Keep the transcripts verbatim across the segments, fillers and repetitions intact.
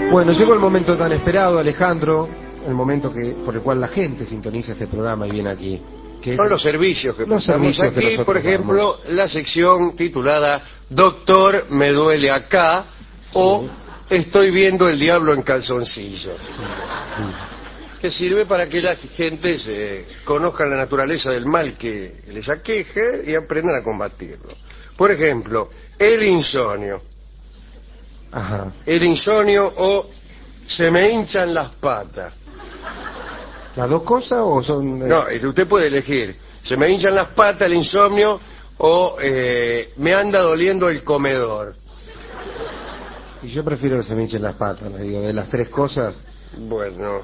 Bueno, llegó el momento tan esperado, Alejandro, el momento que por el cual la gente sintoniza este programa y viene aquí. Que Son es los servicios que los prestamos servicios que aquí, nosotros por ejemplo, damos. la sección titulada Doctor, me duele acá, Sí. o Estoy viendo el diablo en calzoncillos, que sirve para que la gente se conozca la naturaleza del mal que les aqueje y aprendan a combatirlo. Por ejemplo, el insomnio. Ajá. El insomnio o se me hinchan las patas. ¿Las dos cosas o son...? Eh... No, usted puede elegir. Se me hinchan las patas, el insomnio, o eh, me anda doliendo el comedor. Y yo prefiero que se me hinchen las patas, le digo, de las tres cosas. Bueno,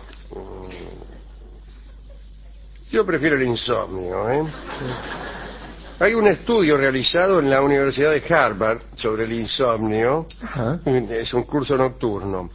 yo prefiero el insomnio, ¿eh? Hay un estudio realizado en la Universidad de Harvard sobre el insomnio. Ajá. Es un curso nocturno.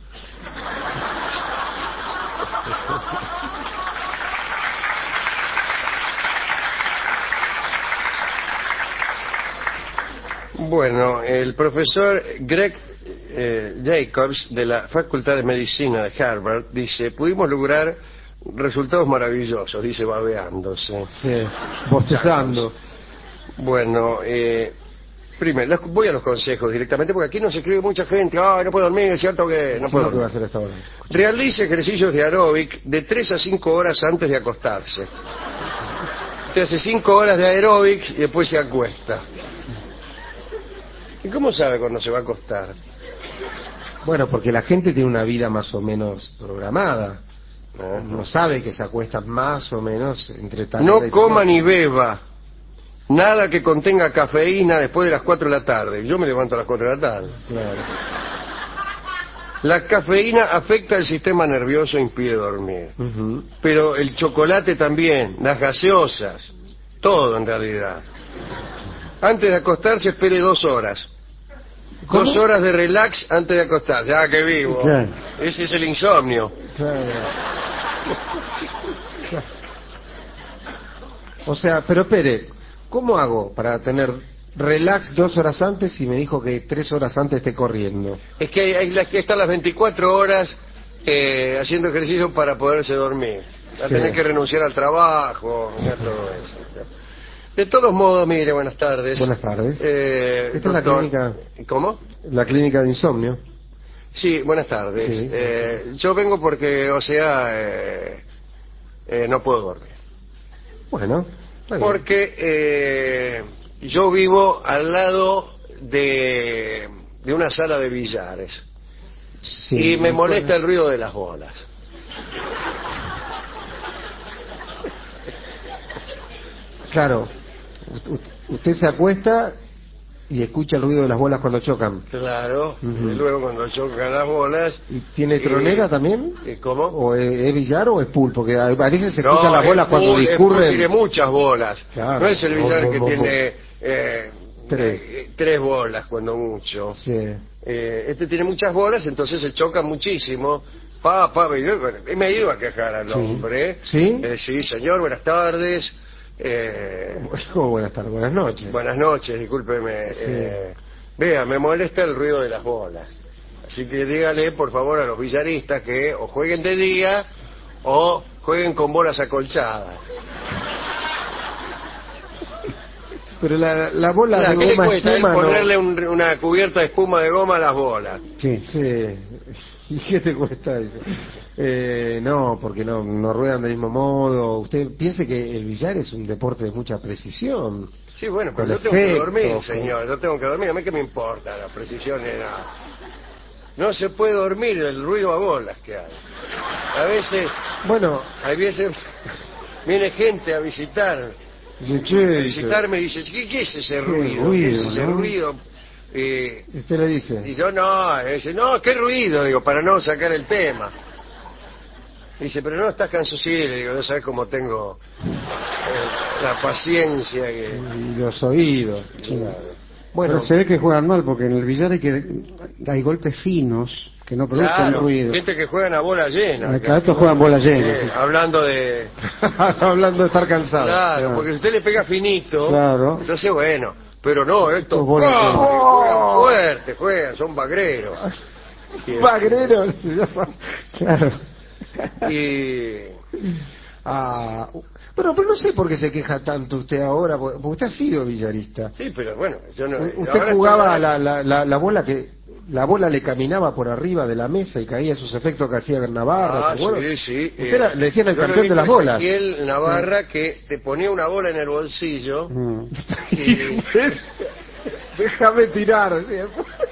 Bueno, el profesor Greg eh, Jacobs de la Facultad de Medicina de Harvard dice: pudimos lograr resultados maravillosos, dice babeándose. Sí, bostezando. Bueno, eh, primero, los- voy a los consejos directamente, porque aquí nos escribe mucha gente. Ah, no puedo dormir, es cierto que no Sí, puedo lo que va a dormir. hacer esta hora. Realice ejercicios de aeróbic de tres a cinco horas antes de acostarse. Usted hace cinco horas de aeróbic y después se acuesta. ¿Y cómo sabe cuándo se va a acostar? Bueno, porque la gente tiene una vida más o menos programada. Ajá. No sabe que se acuestan más o menos entre tal No hora y tal coma hora. ni beba nada que contenga cafeína después de las cuatro de la tarde. Yo me levanto a las cuatro de la tarde. Claro. La cafeína afecta el sistema nervioso e impide dormir. Ujú. Pero el chocolate también, las gaseosas, todo en realidad. Antes de acostarse, espere dos horas. ¿Cómo? Dos horas de relax antes de acostarse. Ah, qué vivo. Claro. Ese es el insomnio. Claro. O sea, pero espere, ¿cómo hago para tener relax dos horas antes y me dijo que tres horas antes esté corriendo? Es que hay, hay las que están las veinticuatro horas eh, haciendo ejercicio para poderse dormir. Va a Sí. tener que renunciar al trabajo, ya todo eso. De todos modos, mire, buenas tardes. Buenas tardes. Eh, Esta es la doctor- clínica. ¿Cómo? La clínica de insomnio. Sí, buenas tardes. Sí. Eh, yo vengo porque, o sea, eh, eh, no puedo dormir. Bueno, está bien. Porque eh, yo vivo al lado de, de una sala de billares. Sí, Y me bueno. molesta el ruido de las bolas. Claro, u- usted se acuesta y escucha el ruido de las bolas cuando chocan. Claro, Ujú. y luego cuando chocan las bolas... ¿Y tiene eh, tronera también? eh, ¿Cómo? ¿O es, es billar o es pool? Porque a a veces se No, escuchan las es bolas cuando pool, es pool, discurren. tiene muchas bolas. Claro. No es el billar Bo- que bo- bo- tiene eh, Tres. eh, tres bolas, cuando mucho. Sí. Eh, este tiene muchas bolas, entonces se choca muchísimo. Pa, pa, y yo- bueno, y me iba a quejar al Sí. hombre. ¿Sí? Eh, sí, señor, buenas tardes. Eh, Oh, buenas tardes, buenas noches. buenas noches, discúlpeme. Sí. Eh, vea, me molesta el ruido de las bolas. Así que dígale, por favor, a los billaristas que o jueguen de día o jueguen con bolas acolchadas. Pero la, la bola Claro, de ¿qué le goma cuesta a él espuma no... ponerle un- una cubierta de espuma de goma a las bolas? Sí, sí. ¿Y qué te cuesta eso? Eh, no, porque no, no ruedan del mismo modo. Usted piense que el billar es un deporte de mucha precisión. Sí, bueno, pero Con yo tengo que efecto, dormir, con- señor, yo tengo que dormir. A mí qué me importa la precisión de nada. No se puede dormir del ruido a bolas que hay. A veces, Bueno, hay veces viene gente a visitar, dice, che, a dice, visitarme y dice, ¿qué, qué es ese Qué ruido? ruido, ¿Qué es ese ¿no? ruido? Eh, usted le dice. y yo no, dice, no, qué ruido, digo, para no sacar el tema. Dice, pero no estás cansado, sí, le digo, no sabes cómo tengo eh, la paciencia que... Y los oídos. Claro. Bueno, Pero se ve que juegan mal, porque en el billar hay que hay golpes finos que no producen Claro, ruido. gente que juegan a bola llena. Ah, claro, estos juegan bola llena. Eh, sí. hablando de... hablando de estar cansado. Claro, Claro. porque si usted le pega finito, Claro. entonces bueno, pero no, estos Estos bolas ¡pam! llenas. que juegan fuerte, juegan, son bagreros. Magrero se llama. Claro. Y... Ah, pero, pero no sé por qué se queja tanto usted ahora, porque usted ha sido billarista. Sí, pero bueno, yo no... Usted ahora jugaba estoy- la, la, la, la bola que... La bola le caminaba por arriba de la mesa y caía esos efectos que hacía Navarra. Ah, ¿se acuerda? sí, sí. Usted era- eh, le decían el yo lo campeón he de las visto a bolas. Ezequiel Navarra que te ponía una bola en el bolsillo Mm. y, Déjame tirar. decía.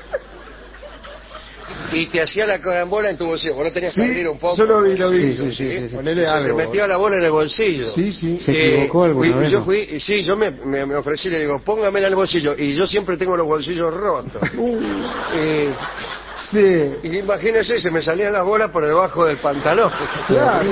y te hacía la carambola en tu bolsillo. Vos no tenías que Sí, abrir un poco. yo lo vi, lo vi. Sí, sí, sí, sí, sí. Ponele Y se algo. te metía la bola en el bolsillo. Sí, sí. ¿Se equivocó alguna fui- vez, Yo no? fui, sí, yo me, me, me ofrecí, le digo, póngamela en el bolsillo. Y yo siempre tengo los bolsillos rotos. Eh, Sí, y imagínese, se me salían las bolas por debajo del pantalón. claro.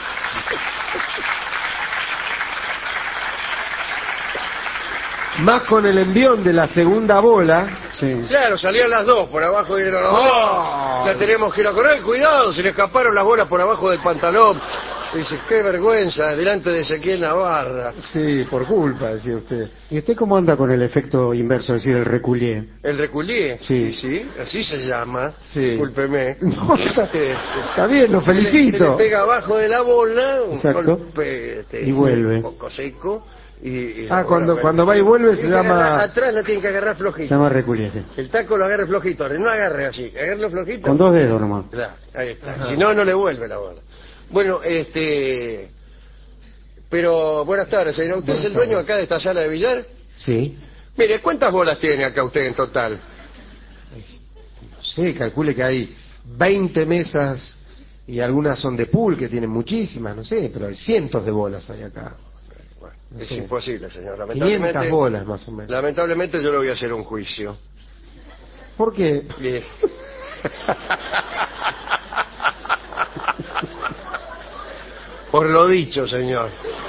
Más con el envión de la segunda bola. Sí. Claro, salían las dos por abajo y la, ¡Oh! la tenemos que ir a correr. Cuidado, se le escaparon las bolas por abajo del pantalón. Y dice, qué vergüenza, delante de Ezequiel Navarra. Sí, por culpa, decía usted. ¿Y usted cómo anda con el efecto inverso, es decir, el reculié? El reculié. Sí. sí, así se llama. Sí. Discúlpeme. No, está, Este, está bien, lo Se le felicito. pega abajo de la bola, un Exacto. golpe este, Y vuelve. un poco seco. Y, y la Ah, bola cuando- vuelve. cuando va y vuelve se Tiene que llama- agarrar- atrás la tienen que agarrar Se flojito. llama reculié, sí. El taco lo agarre flojito, no agarre así, agarre flojito. Con dos dedos nomás. Claro, ahí está. Ajá. Si no, no le vuelve la bola. Bueno, este... Pero, buenas tardes, señor. ¿Usted es el dueño acá de esta sala de billar? Sí. Mire, ¿cuántas bolas tiene acá usted en total? No sé, calcule que hay veinte mesas y algunas son de pool que tienen muchísimas, no sé, pero hay cientos de bolas hay acá. Bueno, No es sé. imposible, señor. Lamentablemente, quinientas bolas más o menos. lamentablemente yo le voy a hacer un juicio. ¿Por qué? Bien. Por lo dicho, señor.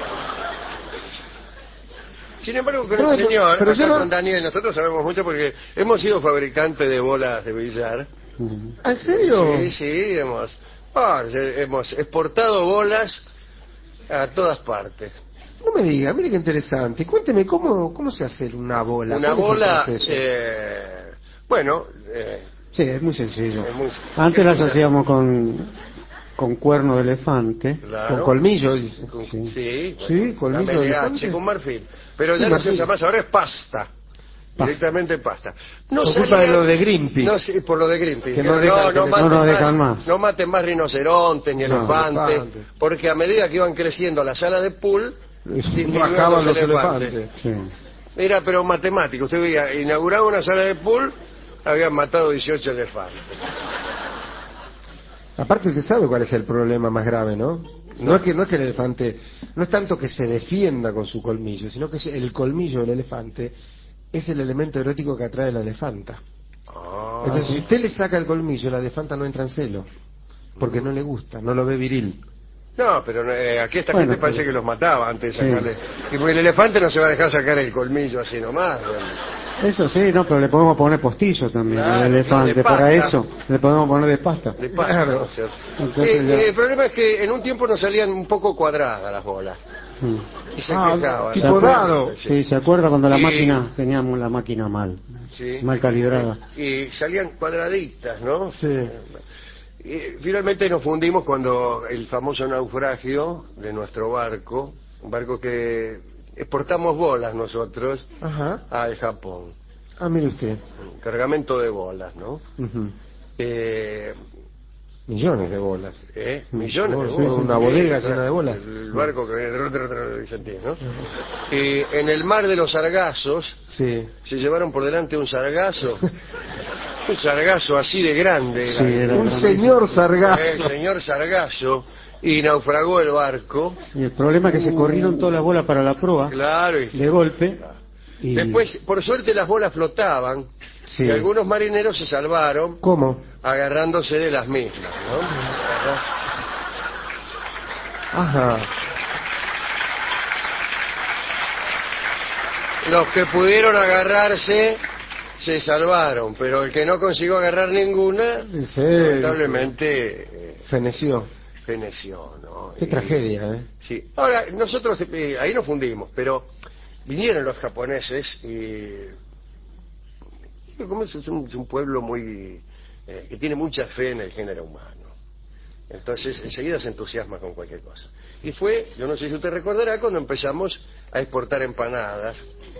Sin embargo, con No, el pero- señor, pero acá yo no- con Daniel, nosotros sabemos mucho porque hemos sido fabricantes de bolas de billar. Mm. ¿En serio? Sí, sí, hemos, ah, hemos exportado bolas a todas partes. No me diga, mire qué interesante. Cuénteme, ¿cómo, cómo se hace una bola? Una ¿Cuál es el bola, proceso? eh, bueno, eh, Sí, es muy sencillo. es muy- Antes las ¿qué cosa? hacíamos con, con cuerno de elefante. Claro. Con colmillo, dice. Con- Sí. Sí, Sí, colmillo la de M L H, elefante. con marfil. Pero Sí, ya no se marfil. usa más, ahora es pasta. Pasta. Directamente pasta. No Por culpa de lo de Greenpeace. No, sí, por lo de Greenpeace. Que no dejan que le- maten no nos dejan más. No maten más rinocerontes ni No, elefantes, elefantes. porque a medida que iban creciendo las salas de pool, disminuían Bajaban los elefantes. Sí. Era pero matemático. Usted veía, inauguraba una sala de pool, habían matado dieciocho elefantes. Aparte usted sabe cuál es el problema más grave, ¿no? No es que no es que el elefante, no es tanto que se defienda con su colmillo, sino que el colmillo del elefante es el elemento erótico que atrae a la elefanta. Ah. Entonces, si usted le saca el colmillo, la elefanta no entra en celo, porque no le gusta, no lo ve viril. No, pero eh, aquí esta Bueno, gente parece pero- que los mataba antes de Sí. sacarle. Y porque el elefante no se va a dejar sacar el colmillo así nomás. bueno. Eso sí, no, pero le podemos poner postillos también Claro, al elefante. no, de Para pasta. eso, le podemos poner de pasta. De pasta, Claro. ¿no es cierto? Entonces Eh, ya- eh, el problema es que en un tiempo nos salían un poco cuadradas las bolas. Mm. Y se Ah, quejaban. tipo ¿no? dado. Sí, ¿se acuerda cuando la Y- máquina, teníamos la máquina mal, Sí. mal calibrada? Y salían cuadraditas, ¿no? Sí. Y finalmente nos fundimos cuando el famoso naufragio de nuestro barco, un barco que exportamos bolas nosotros Ajá. al Japón, Ah, mire usted. un cargamento de bolas, ¿no? Ujú. Eh, Millones de bolas. eh, millones de Sí, bolas. una bodega Sí, llena de bolas. El barco que viene de otro, otro, otro, Vicentín, ¿no? Eh, en el mar de los sargazos Sí. se llevaron por delante un sargazo, un sargazo así de grande, era. Sí, era Un grandísimo. señor el sargazo. señor sargazo, y naufragó el barco, Y el problema es que se corrieron toda la bola para la proa, claro, y de golpe, y después, por suerte, las bolas flotaban, Sí. y algunos marineros se salvaron ¿Cómo? agarrándose de las mismas, ¿no? Ajá. Los que pudieron agarrarse se salvaron, pero el que no consiguió agarrar ninguna, En serio. lamentablemente eh, Feneció. feneció, ¿no? Qué Y- tragedia, ¿eh? Sí. Ahora, nosotros eh, ahí nos fundimos, pero vinieron los japoneses y... y como es, es un, es un pueblo muy eh, que tiene mucha fe en el género humano. Entonces, enseguida se entusiasma con cualquier cosa. Y fue, yo no sé si usted recordará, cuando empezamos a exportar empanadas.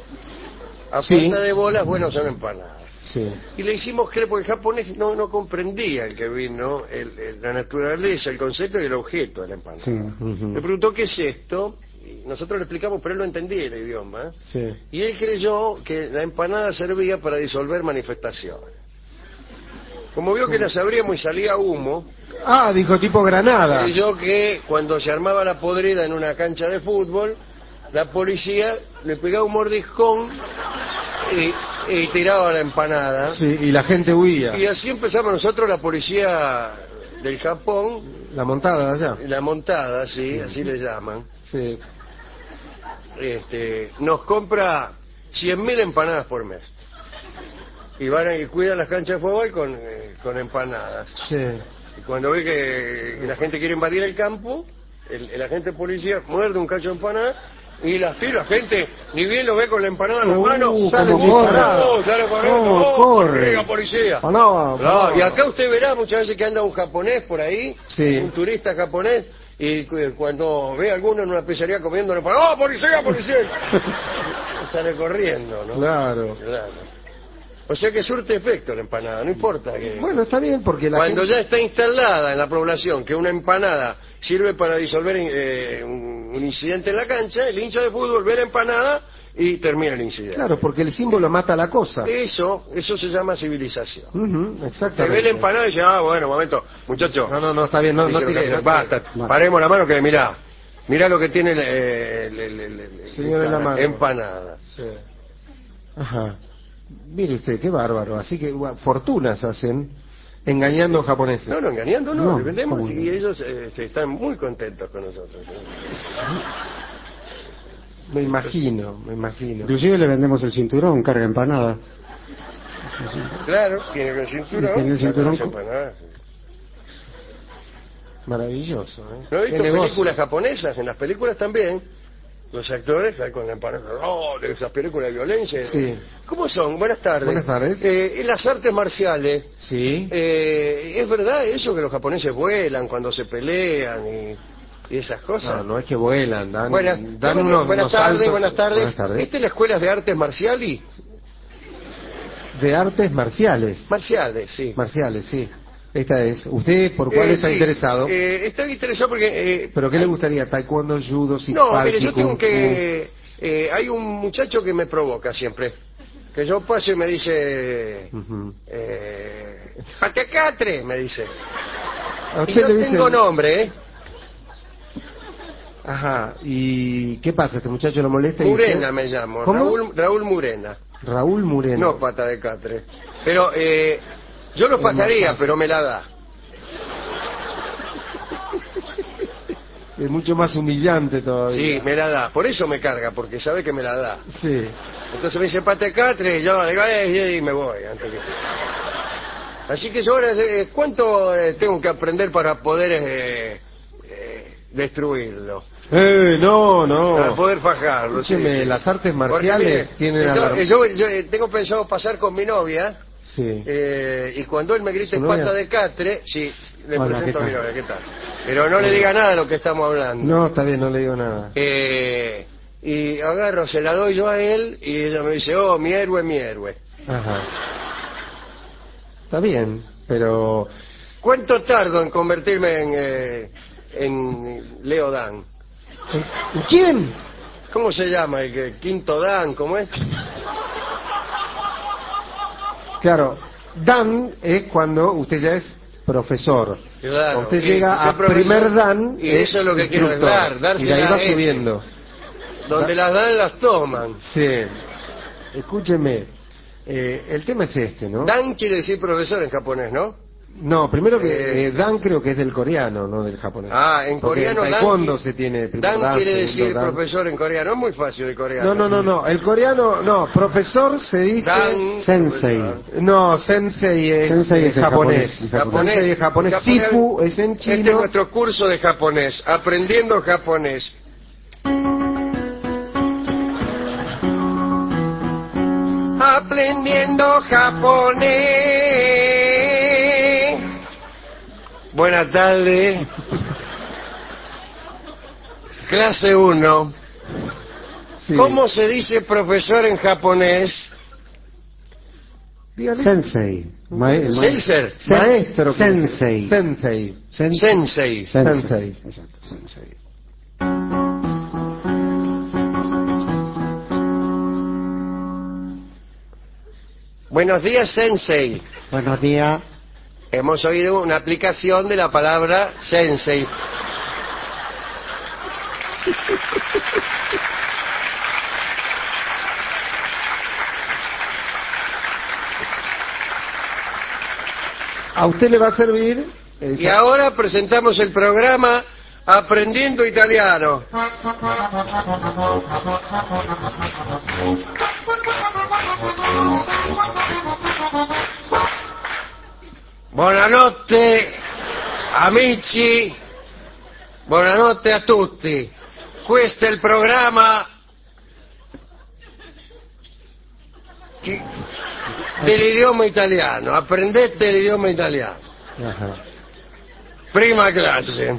A Sí. punta de bolas, bueno, son empanadas. Sí. Y le hicimos creer, porque el japonés no, no comprendía el que vino, el, el- la naturaleza, el concepto y el objeto de la empanada. Sí. Ujú. Le preguntó qué es esto, y nosotros le explicamos, pero él no entendía el idioma. Sí. Y él creyó que la empanada servía para disolver manifestaciones. Como vio que las abríamos y salía humo, Ah, dijo tipo granada. creyó que cuando se armaba la podrida en una cancha de fútbol, la policía le pegaba un mordiscón y, y tiraba la empanada. Sí, y la gente huía. Y así empezamos nosotros, la policía del Japón, La montada de allá. la montada, sí, así le llaman, Sí. este, nos compra cien mil empanadas por mes. Y van y cuidan las canchas de fútbol con, eh, con empanadas. Sí. Y cuando ve que, que la gente quiere invadir el campo, el, el agente de policía muerde un cacho de empanada y las tira. La gente ni bien lo ve con la empanada en la Uh, mano, sale ¡oh, disparado! oh, sale corriendo! Oh, ¡Oh, corre! la policía! Panaba, No, panaba. y acá usted verá muchas veces que anda un japonés por ahí, Sí. un turista japonés, y cu- cuando ve a alguno en una pizzería comiendo, le pone, ¡oh, policía, policía! Sale corriendo, ¿no? Claro. Claro. O sea que surte efecto la empanada, no importa que... Bueno, está bien porque la Cuando gente... ya está instalada en la población que una empanada sirve para disolver eh, un, un incidente en la cancha, el hincha de fútbol ve la empanada y termina el incidente. Claro, porque el símbolo mata la cosa. Eso, eso se llama civilización. Ujú, Te exactamente. ve la empanada y dice, ah, bueno, momento, muchacho. No, no, no, está bien, no, no Dice el tire, no capitán, tire. basta, paremos la mano que mirá, mirá lo que tiene el, el- el- el- el- Señor en la mano. empanada. Sí. Ajá. Mire usted, qué bárbaro. Así que gua- fortunas hacen engañando japoneses. No, no, engañando no, No, le vendemos ¿cómo no? y ellos eh, se están muy contentos con nosotros. ¿eh? Me imagino, me imagino. Inclusive le vendemos el cinturón, carga empanada. Claro, tiene el cinturón. Tiene el cinturón saca las con- empanadas. Maravilloso, ¿eh? ¿No he Qué visto negocio. películas japonesas? En las películas también. Los actores ahí con la empanada, oh, de esas películas de violencia. Sí. ¿Cómo son? Buenas tardes. Buenas tardes. Eh, en las artes marciales, Sí. eh, ¿es verdad eso que los japoneses vuelan cuando se pelean y, y esas cosas? No, no es que vuelan, dan, Buenas, dan buenas- unos, buenas unos tardes, saltos. buenas tardes. Buenas tardes. ¿Esta es la escuela de artes marciales? De artes marciales. Marciales, sí. Marciales, sí. Esta es. ¿Usted por cuál Eh, está sí, interesado? Eh, estoy interesado porque... eh, ¿Pero qué le gustaría? ¿Taekwondo, judo, No, sipalki, mire, yo tengo kung que... eh, hay un muchacho que me provoca siempre. Que yo paso y me dice... fu? Ujú. Eh, ¡Patecatre! Me dice. A Y usted yo le dice... tengo nombre, ¿eh? Ajá. ¿Y qué pasa? ¿Este muchacho lo molesta? y Murena usted- me llamo. ¿Cómo? Raúl, Raúl Murena. Raúl Murena. No pata de catre. Pero eh, yo lo Es más pasaría, fácil. pero me la da. Es mucho más humillante Sí, todavía. me la da. Por eso me carga, porque sabe que me la da. Sí. Entonces me dice patecatre y yo le digo, "Eh", y me voy. Antes que... Así que yo ahora, eh, ¿cuánto eh, tengo que aprender para poder eh, eh, destruirlo? Eh, no, no. Para poder fajarlo. sí, Escúcheme, sí. las artes Porque, marciales mire, tienen a yo, la- yo, yo, eh, tengo pensado pasar con mi novia Sí. eh, y cuando él me grite ¿Su novia? pata de catre, sí, le Hola, presento ¿qué a mi tal? novia, ¿qué tal? Pero no le diga nada de lo que estamos hablando. No, está bien, no le digo nada. Eh, y agarro, se la doy yo a él y ella me dice, oh, mi héroe, mi héroe. Ajá. Está bien, pero... ¿Cuánto tardo en convertirme en, eh, en Leo Dan? ¿Quién? ¿Cómo se llama? ¿El que- quinto Dan? ¿Cómo es? Claro, Dan es cuando usted ya es profesor. Claro, Cuando usted y llega usted a profesor, primer Dan y eso es lo que quiero, es instructor. dar, y de ahí dársela va a este. subiendo. Donde las dan, las toman. Sí. Escúcheme, eh, el tema es este, ¿no? Dan quiere decir profesor en japonés, ¿no? No, primero que Eh, eh, Dan creo que es del coreano, no del japonés. Ah, en Porque coreano en taekwondo Dan, se tiene primer Dan Dan, quiere segundo decir Dan. profesor en coreano, es muy fácil de coreano. No, no, no, no, el coreano, no, profesor se dice... Dan, Sensei. profesor. No, sensei es, Sensei eh, es el japonés. japonés, el japonés. Sensei es japonés. Japonés. Sifu es en Este es chino. nuestro curso de japonés, aprendiendo japonés. Aprendiendo japonés. Buenas tardes. Clase uno. Sí. ¿Cómo se dice profesor en japonés? Dígale. Sensei. Ma- ma- Seltzer. Sen- Maestro. Sensei. Sensei. Sen- Sensei. Sensei. Exacto, sensei. Buenos días, Sensei. Buenos días. Hemos oído una aplicación de la palabra Sensei. ¿A usted le va a servir? Y ahora presentamos el programa Aprendiendo Italiano. Buonanotte, amici. Buonanotte a tutti. Questo è il programma che- dell'idioma italiano. Apprendete l'idioma italiano. Ajá. Prima clase.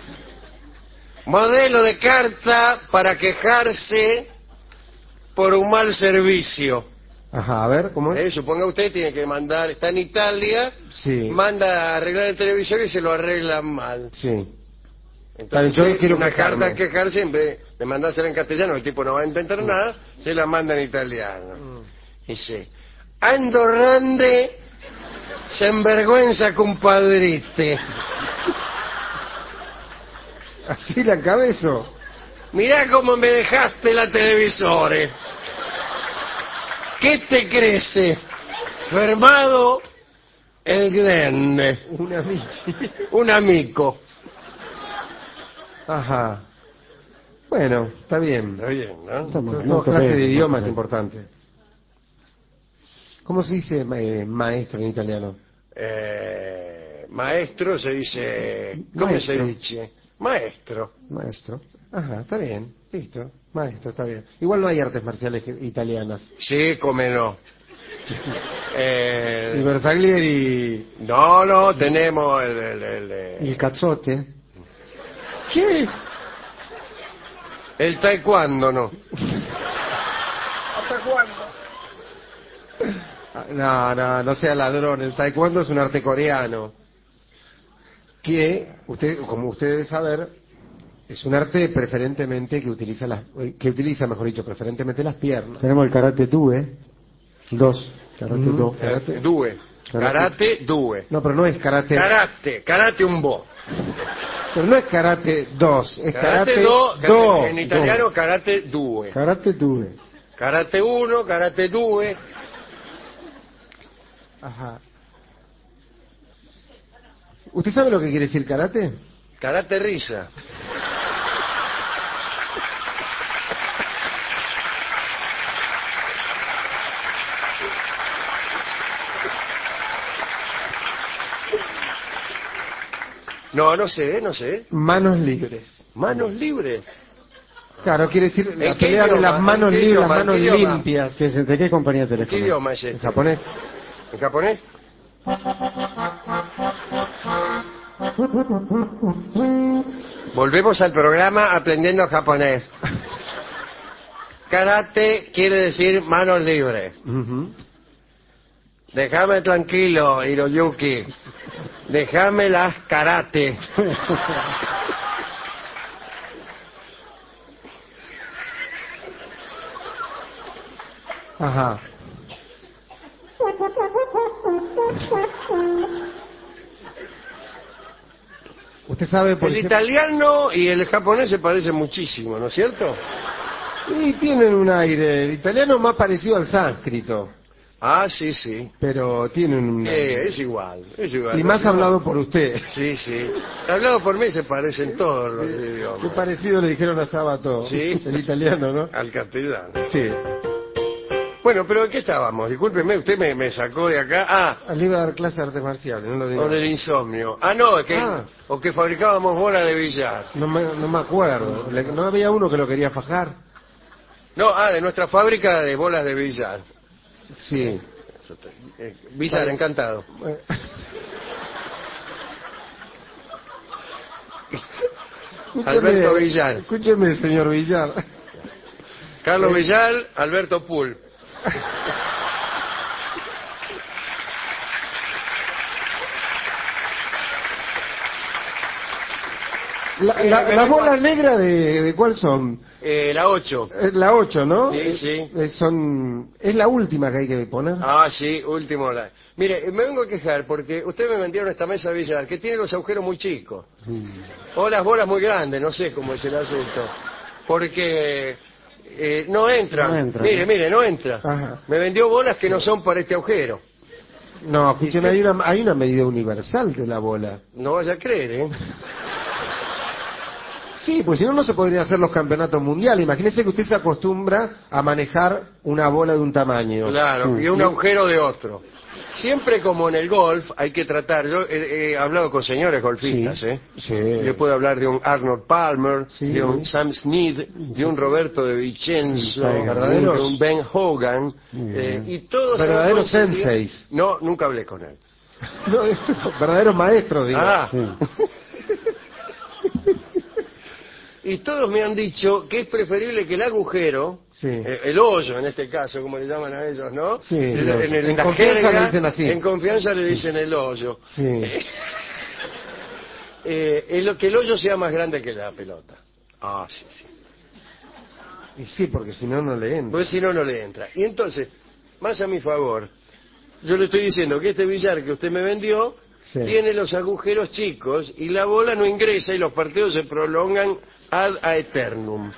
Modelo de carta para quejarse por un mal servicio. Ajá, a ver, ¿cómo es? Eh, Suponga usted tiene que mandar, está en Italia, Sí. manda a arreglar el televisor y se lo arreglan mal. Sí. Entonces, Yo usted, quiero una quejarme. carta a quejarse, en vez de mandársela en castellano, el tipo no va a entender nada, se la manda en italiano. Dice, ando rande, sinvergüenza compadrite. ¿Así la encabezo? Mirá cómo me dejaste la televisore. ¿Qué te crece? Fermado el grande. Una michi. Un amigo. Ajá. Bueno, está bien. Está bien, ¿no? Estamos Todo en otro clase de tema, idioma es otro importante. ¿Cómo se dice eh, maestro en italiano? Eh, maestro se dice... ¿Cómo Maestro. se dice? Maestro. Maestro. Ajá, está bien. Listo. Maestro, está bien. Igual no hay artes marciales que- italianas. Sí, come no. Y Eh, Bersaglieri... no, no, tenemos el... el, el, eh, Il cazzote. ¿Qué? el taekwondo, ¿no? ¿Hasta cuándo? No, no, no sea ladrón. El taekwondo es un arte coreano. Que, usted, como usted debe saber, es un arte preferentemente que utiliza las, que utiliza, mejor dicho, preferentemente las piernas. Tenemos el karate due. Dos. Karate Mm. do. Karate. Due. Karate due. No, pero no es karate. Karate, karate un bo. Pero no es karate dos, es karate, Karate do, do. en italiano karate due. Karate due. Karate uno, karate due. Ajá. ¿Usted sabe lo que quiere decir karate? Karate risa. No, no sé, no sé. Manos libres. Manos libres. Claro, quiere decir la ¿En qué pelea de idioma? las manos ¿En qué libres, las idioma? ¿En manos qué idioma? limpias. Sí, sí, ¿de qué compañía ¿En qué telefónica? idioma es En este? japonés. ¿En japonés? Volvemos al programa Aprendiendo Japonés. Karate quiere decir manos libres. Ujú. Déjame tranquilo, Hiroyuki. Déjame las karate. Ajá. Usted sabe por El ejemplo... italiano y el japonés se parecen muchísimo, ¿no es cierto? Y tienen un aire. El italiano es más parecido al sánscrito, Ah, sí, sí. pero tienen un Eh, es igual, es igual. Y más Es igual. hablado por usted. Sí, sí. Hablado por mí se parecen todos los Qué idiomas. parecido le dijeron a Sabato. Sí. El italiano, ¿no? Al castellano. Sí. Bueno, pero ¿en qué estábamos? Discúlpeme, usted me, me sacó de acá. Ah, Le iba a dar clase de artes marciales, no lo digo. o del insomnio. Ah, no, es que, Ah. o que fabricábamos bolas de billar. No me, no me acuerdo. Le- ¿No había uno que lo quería fajar? No, ah, de nuestra fábrica de bolas de billar. Sí. Eh, billar, Vale. encantado. Eh, Alberto Villar. Escúcheme, señor Villar. Carlos Villar, Alberto Pool. La, la, ¿Las bolas negras de, de cuál son? Eh, la ocho. Es la ocho, ¿no? Sí, sí. Es, son, es la última que hay que poner. Ah, sí, último. La... Mire, me vengo a quejar porque ustedes me vendieron esta mesa Villar que tiene los agujeros muy chicos. Mm. O las bolas muy grandes, no sé cómo es el asunto. Porque eh, no entran. No entra, mire, ¿no? mire, no entra. Ajá. Me vendió bolas que no son para este agujero. No, escúcheme, hay una, hay una medida universal de la bola. No vaya a creer, ¿eh? Sí, pues si no, no se podrían hacer los campeonatos mundiales. Imagínese que usted se acostumbra a manejar una bola de un tamaño. Claro, mm. y un agujero de otro. Siempre como en el golf hay que tratar, yo he, he hablado con señores golfistas, sí, ¿eh? Sí. Yo puedo hablar de un Arnold Palmer, sí, de un Sam Snead, de un Roberto de Vicenzo, sí, de un Ben Hogan, eh, y todos... Verdaderos senseis. No, nunca hablé con él. No, verdaderos maestros, digo. Ah. Sí. Y todos me han dicho que es preferible que el agujero, sí. eh, el hoyo en este caso, como le llaman a ellos, ¿no? Sí, en, no. en, en, en confianza jerga, le dicen así. En confianza le dicen el hoyo. Sí. Eh, eh, el, que el hoyo sea más grande que la pelota. Ah, sí, sí. Y sí, porque si no, no le entra. Pues si no, no le entra. Y entonces, más a mi favor, yo le estoy diciendo que este billar que usted me vendió, sí. tiene los agujeros chicos y la bola no ingresa y los partidos se prolongan ad aeternum.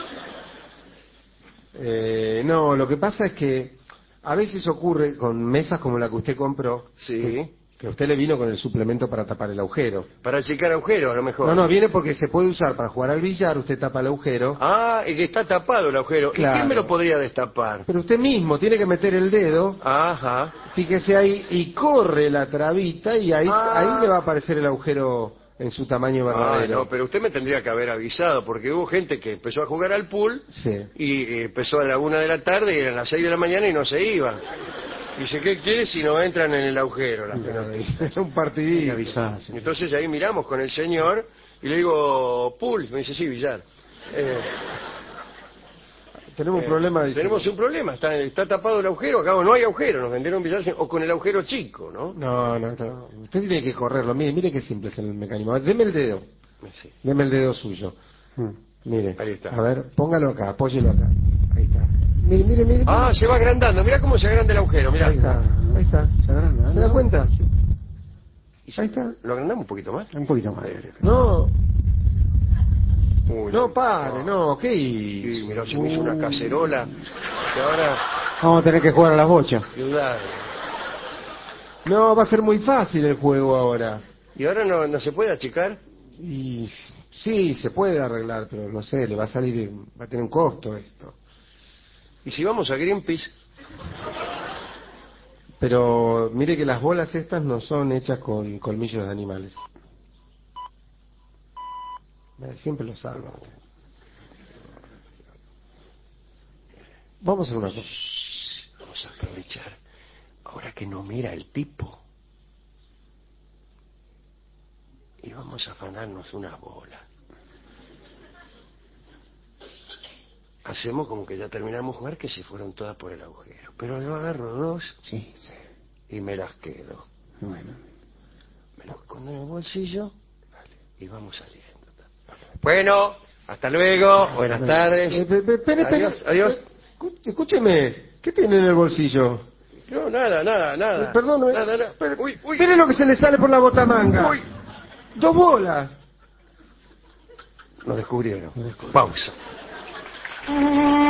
Eh, no, lo que pasa es que a veces ocurre con mesas como la que usted compró, sí. que, que a usted le vino con el suplemento para tapar el agujero. Para achicar agujeros, a lo mejor. No, no, viene porque se puede usar para jugar al billar, usted tapa el agujero. Ah, y que está tapado el agujero. Claro. ¿Y quién me lo podría destapar? Pero usted mismo tiene que meter el dedo. Ajá. Fíjese ahí y corre la trabita y ahí, ah. ahí le va a aparecer el agujero en su tamaño verdadero. Ah, no, pero usted me tendría que haber avisado, porque hubo gente que empezó a jugar al pool, sí. y eh, empezó a la una de la tarde y eran las seis de la mañana y no se iba. Dice, ¿qué quiere si no entran en el agujero las pelotas? Es un partidito. Entonces ahí miramos con el señor y le digo, pool, me dice, sí, billar. Eh, tenemos eh, un problema. Dice. Tenemos un problema, está, está tapado el agujero, acá no hay agujero, nos vendieron billar o con el agujero chico, ¿no? No, no, no. Usted tiene que correrlo, mire, mire qué simple es el mecanismo. Deme el dedo. Sí. Deme el dedo suyo. Hmm. Mire. Ahí está. A ver, póngalo acá, apóyelo acá. Ahí está. Mire, mire, mire. Ah, mire. Se va agrandando, mira cómo se agranda el agujero, mira. Ahí está, ahí está. Se agranda. ¿Se da cuenta? Ahí está. ¿Lo agrandamos un poquito más? Un poquito más. No. Uy, no, pare, no, no, ¿qué hizo? Sí, mirá, se me hizo una cacerola que ahora... Vamos a tener que jugar a las bochas. Claro. No, va a ser muy fácil el juego ahora. ¿Y ahora no, no se puede achicar? Y sí, se puede arreglar, pero no sé, le va a salir, va a tener un costo esto. ¿Y si vamos a Greenpeace? Pero mire que las bolas estas no son hechas con colmillos de animales. Siempre lo salva. Vamos a hacer una cosa. Vamos a aprovechar. Ahora que no mira el tipo. Y vamos a afanarnos unas bolas. Hacemos como que ya terminamos de jugar, que se fueron todas por el agujero. Pero yo agarro dos, sí, sí. y me las quedo. Bueno. Me las escondo en el bolsillo, vale, y vamos saliendo. Bueno, hasta luego, buenas tardes. Eh, espere, espere, adiós, adiós. Escúcheme, ¿qué tiene en el bolsillo? No, nada, nada, nada. Eh, perdón, nada, nada. Pero, uy, uy. Espere lo que se le sale por la botamanga. Uy. Dos bolas. Nos descubrieron. Pausa.